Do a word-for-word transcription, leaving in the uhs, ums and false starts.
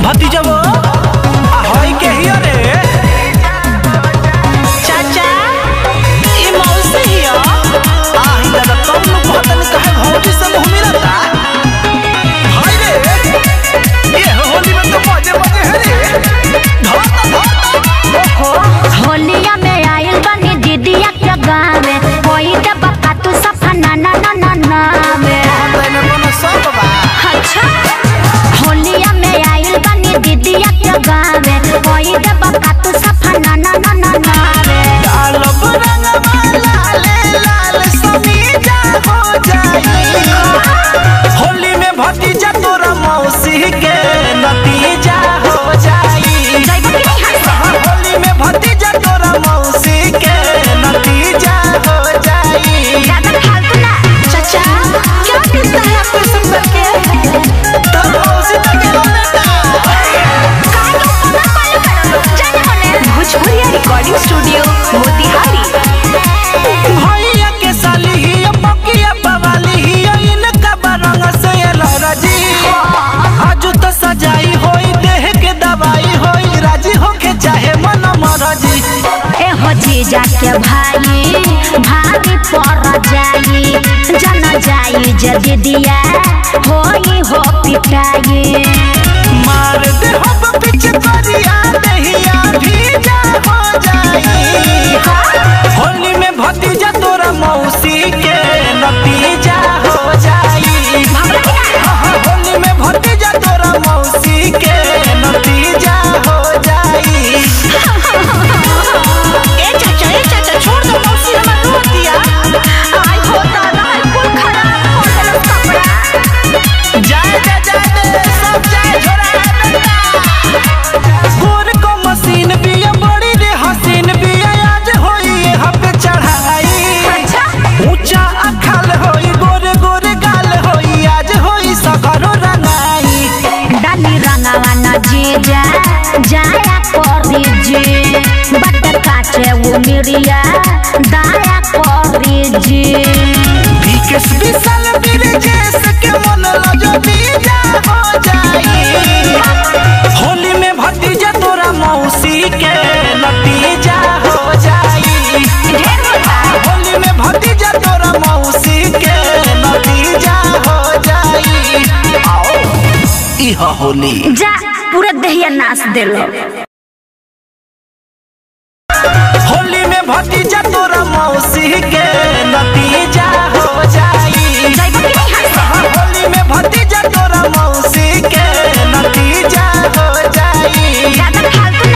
भतीजा वो ahoy के ही अरे चाचा ई मौसी हिया आही दादा तुम लोग पता नहीं कहे भौजी से मुंह मिलता हाय रे ये होली में तो मजे मजे है रे धोता धोता ओहो होलिया में आइल बनी दीदिया के गाँव में कोई डब्बा का तू सफा ना ना ना ना ना में ऑनलाइन में कोनो सब बा अच्छा होलिया में आइल बनी दीदिया के गाँव में कोई डब्बा का तू सफा ना ना ना ना ना में लाल रंग वाला ले लाल समीजा हो जाई होली में भतीजा तोरा मौसी के नतीजा हो जाई होली में भतीजा तोरा मौसी के नतीजा हो जाई ज्यादा फालतू ना चाचा क्या कहता है आपको सब करके तो मौसी तक के बेटा भोजपुरिया रिकॉर्डिंग स्टूडियो मोतिहारी भैया के साली ही पकिया बवाली ही इनका बरंग से लरजी आजू तो सजाई होई देह के दवाई होई राजी होके चाहे मन मरजी ए हो जीजा के भाई भाभी पर जाई जन जाई जदी दिया होई हो पिटाई मार दे हो पीछे करिया देहिया भीजा हो जाई होली में भतीजा तोरा मौसी के नतीजा हो जाई होली में भतीजा तोरा मौसी के नतीजा हो जाई ए चाचा ए चाचा छोड़ दो मौसी हमार रोतिया आई हो दादा कुल खराब हो गया कपड़ा जाए दे जाए दे सब जाए छोरा बेटा गोर को मशीन भी है बड़ी रे हसीन भी है आज होई यहाँ पे चढ़ाई ऊंचा अखल होई गोरे गोरे गाल होई आज होई सगरो रंगाई डाली रंगावा ना जीजा जाया करी जी बट काचे वो मिरिया दाया करी जी बीकेस विशाल मेरे जैसे के मन लजो बीजा हो जाई होली में भतीजा तोरा मौसी के नतीजा हो जाई होली में भतीजा तोरा मौसी के नतीजा हो जाई आओ इह होली जा पूरा दहिया नाच देलो होली में भतीजा तोरा मौसी के नतीजा हो जाई।